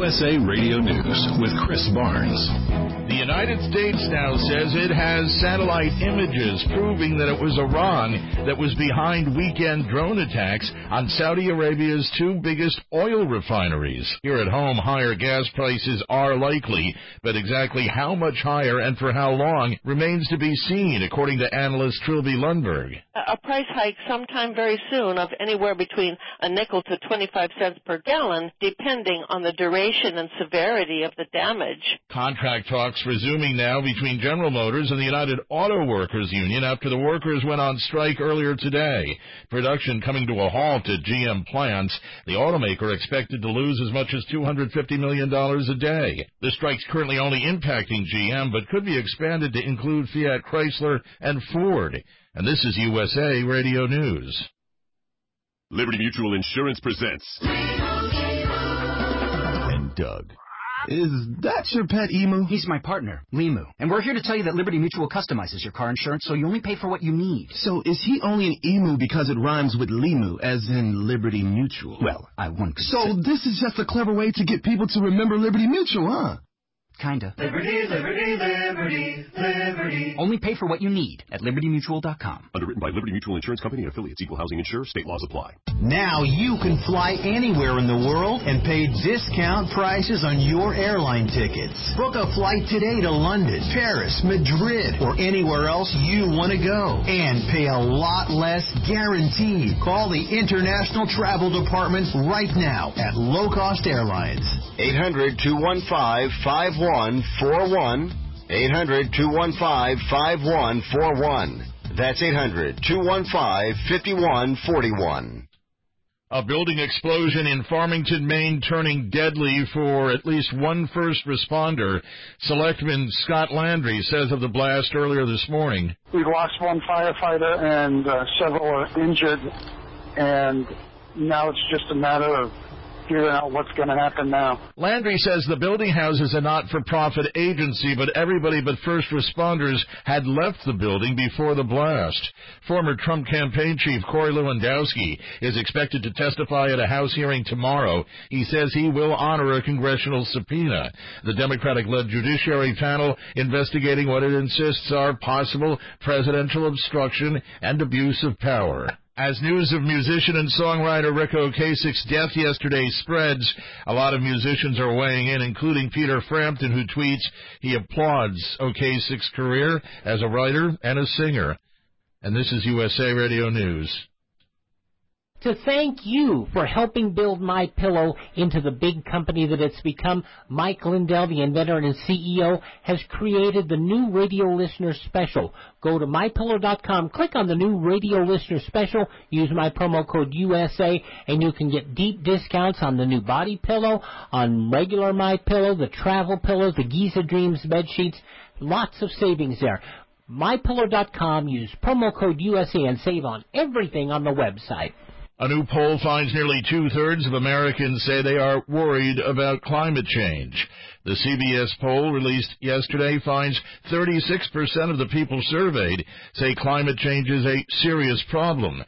USA Radio News with Chris Barnes. The United States now says it has satellite images proving that it was Iran that was behind weekend drone attacks on Saudi Arabia's two biggest oil refineries. Here at home, higher gas prices are likely, but exactly how much higher and for how long remains to be seen, according to analyst Trilby Lundberg. A price hike sometime very soon of anywhere between a nickel to 25 cents per gallon, depending on the duration and severity of the damage. Contract talks resuming now between General Motors and the United Auto Workers Union after the workers went on strike earlier today. Production coming to a halt at GM plants. The automaker expected to lose as much as $250 million a day. The strike's currently only impacting GM, but could be expanded to include Fiat Chrysler and Ford. And this is USA Radio News. Liberty Mutual Insurance presents And Doug. Is that your pet emu? He's my partner, Limu. And we're here to tell you that Liberty Mutual customizes your car insurance so you only pay for what you need. So is he only an emu because it rhymes with Limu, as in Liberty Mutual? Well, I wouldn't So this is just a clever way to get people to remember Liberty Mutual, huh? Kinda. Liberty, liberty, liberty, liberty. Only pay for what you need at libertymutual.com. Underwritten by Liberty Mutual Insurance Company and affiliates. Equal housing insurer. State laws apply. Now you can fly anywhere in the world and pay discount prices on your airline tickets. Book a flight today to London, Paris, Madrid, or anywhere else you want to go. And pay a lot less guaranteed. Call the International Travel Department right now at Low Cost Airlines. 800-215-5141. 800-215-5141. That's 800-215-5141. A building explosion in Farmington, Maine, turning deadly for at least one first responder. Selectman Scott Landry says of the blast earlier this morning. We've lost one firefighter and several are injured, and now it's just a matter of figuring out what's going to happen now. Landry says the building houses a not-for-profit agency, but everybody but first responders had left the building before the blast. Former Trump campaign chief Corey Lewandowski is expected to testify at a House hearing tomorrow. He says he will honor a congressional subpoena. The Democratic-led judiciary panel investigating what it insists are possible presidential obstruction and abuse of power. As news of musician and songwriter Ric Ocasek's death yesterday spreads, a lot of musicians are weighing in, including Peter Frampton, who tweets he applauds Ocasek's career as a writer and a singer. And this is USA Radio News. To thank you for helping build MyPillow into the big company that it's become, Mike Lindell, the inventor and CEO, has created the new radio listener special. Go to MyPillow.com, click on the new radio listener special, use my promo code USA, and you can get deep discounts on the new body pillow, on regular MyPillow, the travel pillows, the Giza Dreams bed sheets. Lots of savings there. MyPillow.com, use promo code USA and save on everything on the website. A new poll finds nearly two-thirds of Americans say they are worried about climate change. The CBS poll released yesterday finds 36% of the people surveyed say climate change is a serious problem.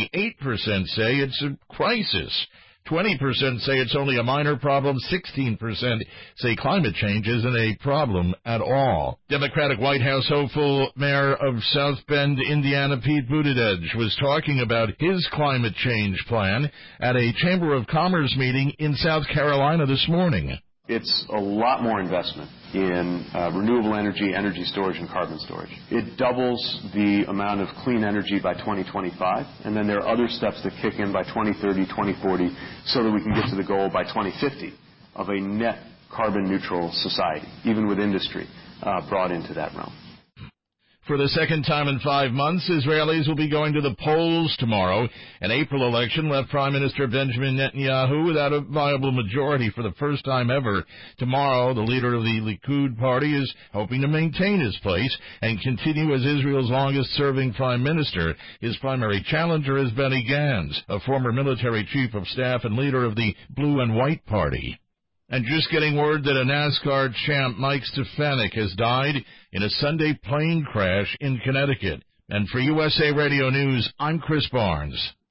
28% say it's a crisis. 20% say it's only a minor problem. 16% say climate change isn't a problem at all. Democratic White House hopeful Mayor of South Bend, Indiana, Pete Buttigieg, was talking about his climate change plan at a Chamber of Commerce meeting in South Carolina this morning. It's a lot more investment in renewable energy, energy storage, and carbon storage. It doubles the amount of clean energy by 2025, and then there are other steps that kick in by 2030, 2040, so that we can get to the goal by 2050 of a net carbon neutral society, even with industry brought into that realm. For the second time in 5 months, Israelis will be going to the polls tomorrow. An April election left Prime Minister Benjamin Netanyahu without a viable majority for the first time ever. Tomorrow, the leader of the Likud party is hoping to maintain his place and continue as Israel's longest-serving prime minister. His primary challenger is Benny Gantz, a former military chief of staff and leader of the Blue and White Party. And just getting word that a NASCAR champ, Mike Stefanik, has died in a Sunday plane crash in Connecticut. And for USA Radio News, I'm Chris Barnes.